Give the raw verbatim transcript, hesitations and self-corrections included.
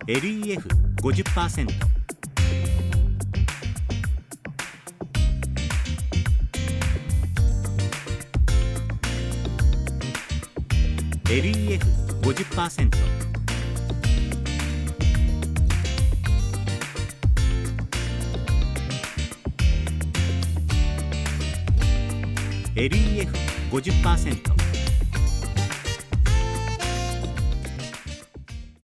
エルイーエフごじゅっパーセント、エルイーエフごじゅっパーセント、エルイーエフごじゅっパーセント、